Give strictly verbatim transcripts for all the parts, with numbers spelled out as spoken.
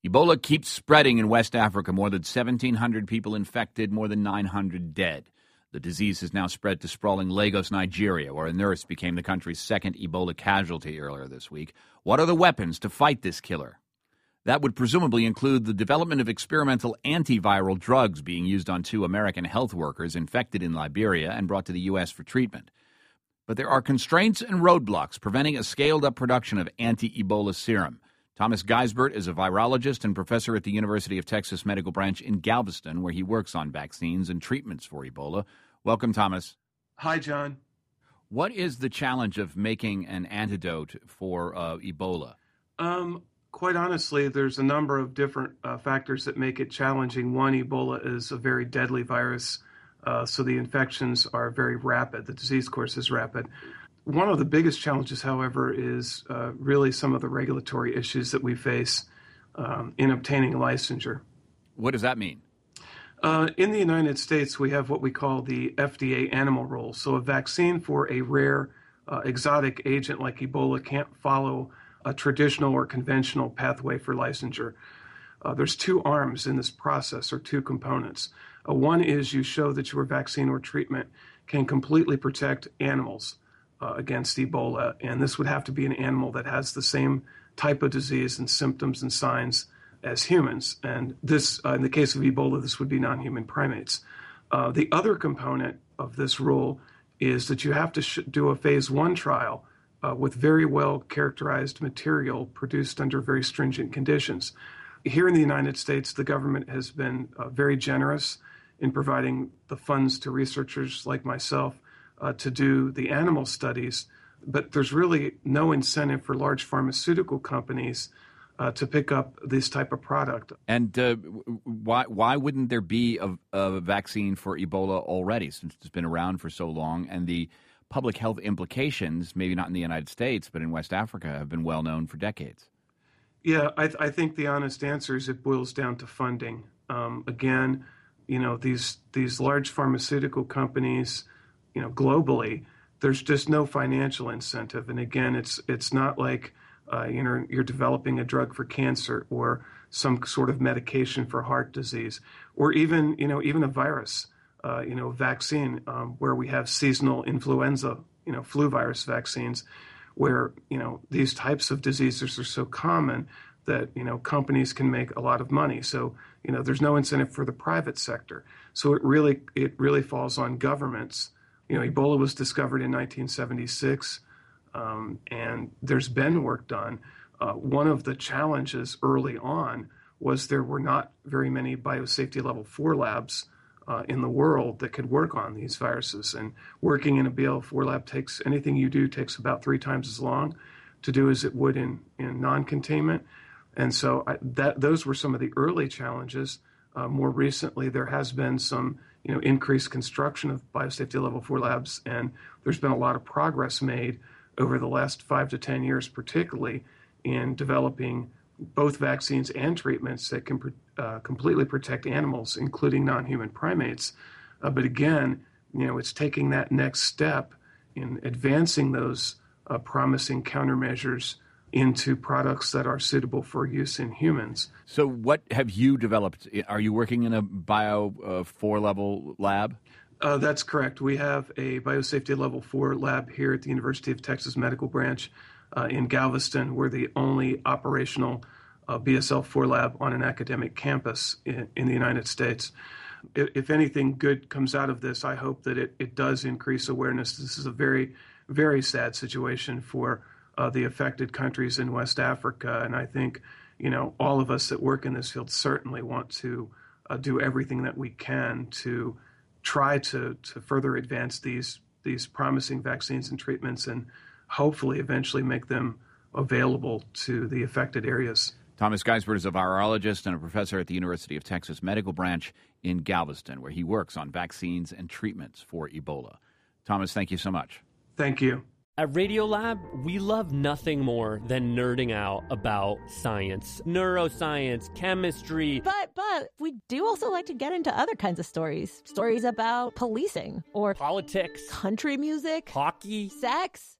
Ebola keeps spreading in West Africa. More than seventeen hundred people infected, more than nine hundred dead. The disease has now spread to sprawling Lagos, Nigeria, where a nurse became the country's second Ebola casualty earlier this week. What are the weapons to fight this killer? That would presumably include the development of experimental antiviral drugs being used on two American health workers infected in Liberia and brought to the U S for treatment. But there are constraints and roadblocks preventing a scaled-up production of anti-Ebola serum. Thomas Geisbert is a virologist and professor at the University of Texas Medical Branch in Galveston, where he works on vaccines and treatments for Ebola. Welcome, Thomas. Hi, John. What is the challenge of making an antidote for uh, Ebola? Um, quite honestly, there's a number of different uh, factors that make it challenging. One, Ebola is a very deadly virus, uh, so the infections are very rapid. The disease course is rapid. One of the biggest challenges, however, is uh, really some of the regulatory issues that we face um, in obtaining licensure. What does that mean? Uh, in the United States, we have what we call the F D A animal rule. So a vaccine for a rare uh, exotic agent like Ebola can't follow a traditional or conventional pathway for licensure. Uh, there's two arms in this process, or two components. Uh, one is you show that your vaccine or treatment can completely protect animals Uh, against Ebola, and this would have to be an animal that has the same type of disease and symptoms and signs as humans. And this, uh, in the case of Ebola, this would be non-human primates. Uh, the other component of this rule is that you have to sh- do a phase one trial uh, with very well characterized material produced under very stringent conditions. Here in the United States, the government has been uh, very generous in providing the funds to researchers like myself Uh, to do the animal studies, but there's really no incentive for large pharmaceutical companies uh, to pick up this type of product. And uh, why why wouldn't there be a, a vaccine for Ebola already, since it's been around for so long, and the public health implications, maybe not in the United States, but in West Africa, have been well known for decades? Yeah, I, th- I think the honest answer is it boils down to funding. Um, again, you know, these these large pharmaceutical companies, you know, globally, there's just no financial incentive. And again, it's it's not like, uh, you know, you're developing a drug for cancer or some sort of medication for heart disease, or even, you know, even a virus, uh, you know, vaccine, um, where we have seasonal influenza, you know, flu virus vaccines, where, you know, these types of diseases are so common that, you know, companies can make a lot of money. So, you know, there's no incentive for the private sector. So it really, it really falls on governments. You know, Ebola was discovered in nineteen seventy-six, um, and there's been work done. Uh, one of the challenges early on was there were not very many biosafety level four labs uh, in the world that could work on these viruses. And working in a B L four lab takes, anything you do takes about three times as long to do as it would in, in non-containment. And so I, that those were some of the early challenges. Uh, more recently, there has been some you know, increased construction of biosafety level four labs, and there's been a lot of progress made over the last five to ten years, particularly in developing both vaccines and treatments that can uh, completely protect animals, including non-human primates. Uh, but again, you know, it's taking that next step in advancing those uh, promising countermeasures into products that are suitable for use in humans. So what have you developed? Are you working in a bio uh, four level lab? Uh, that's correct. We have a biosafety level four lab here at the University of Texas Medical Branch uh, in Galveston. We're the only operational uh, B S L four lab on an academic campus in, in the United States. If, if anything good comes out of this, I hope that it, it does increase awareness. This is a very, very sad situation for Uh, the affected countries in West Africa. And I think, you know, all of us that work in this field certainly want to uh, do everything that we can to try to, to further advance these, these promising vaccines and treatments and hopefully eventually make them available to the affected areas. Thomas Geisbert is a virologist and a professor at the University of Texas Medical Branch in Galveston, where he works on vaccines and treatments for Ebola. Thomas, thank you so much. Thank you. At Radiolab, we love nothing more than nerding out about science, neuroscience, chemistry. But, but, we do also like to get into other kinds of stories. Stories about policing or politics, country music, hockey, sex,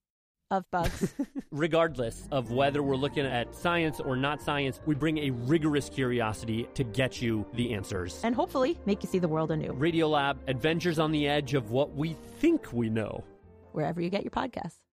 of bugs. Regardless of whether we're looking at science or not science, we bring a rigorous curiosity to get you the answers. And hopefully make you see the world anew. Radiolab, adventures on the edge of what we think we know. Wherever you get your podcasts.